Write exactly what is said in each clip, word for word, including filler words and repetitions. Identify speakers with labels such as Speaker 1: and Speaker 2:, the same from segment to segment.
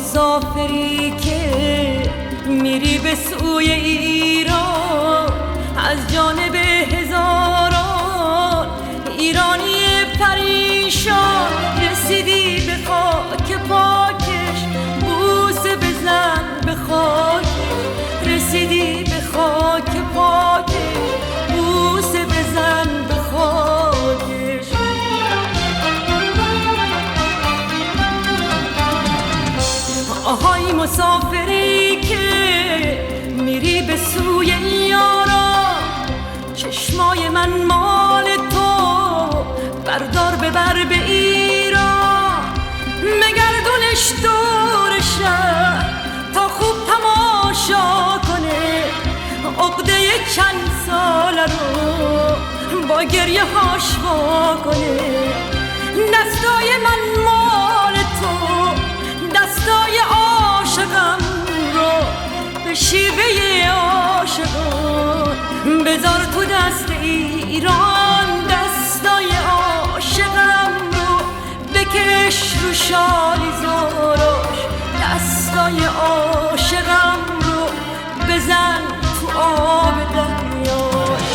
Speaker 1: مسافری که میری به سوی ایران، از جانب هزاران ایرانی پریشان رسیدی به خاک پاکش، بوسه بزن به خاک، رسیدی به خاک پاکش، بوسه بزن به خاکش. آهای مسافری که میری به سوی یاران، چشمای من مال تو، بردار ببر به ایران، مگردونش دور شهر تا خوب تماشا کنه، عقده چند ساله رو با گریه هاش وا کنه. دستای من مال تو، دستای عاشقم رو به شیوه عاشقان بذار تو دست ایران، دستای عاشقم رو بکش رو شالی زاراش، دستای عاشقم رو بزن تو آب دریاش.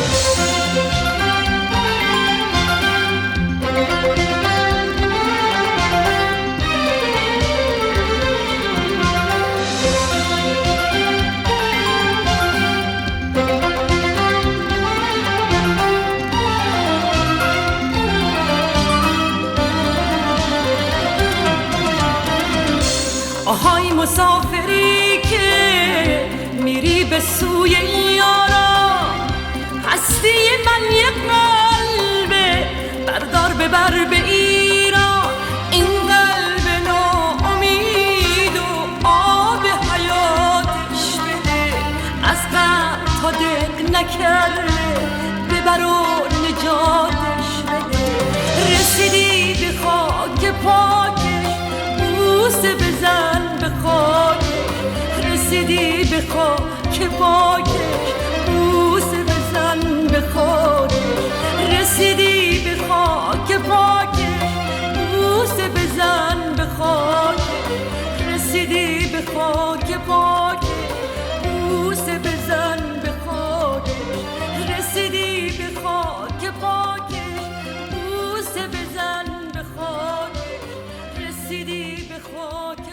Speaker 1: آهای مسافری که میری به سوی یاران، هستی من یک قلبه، بردار ببر به ایران، این قلب ناامید و آب حیاتش بده، از غم تا دق نکرده ببر و نجاتش بده. رسیدی به خاک پاکش، بوسه بزن به خاکش، رسیدی به خاک پاکش، بوسه بزن به خاکش، رسیدی به خاک پاکش، بوسه بزن به خاکش، رسیدی به خاک پاکش، بوسه بزن به خاکش، رسیدی به خاک پاکش، بوسه بزن به خاکش، رسیدی به خاک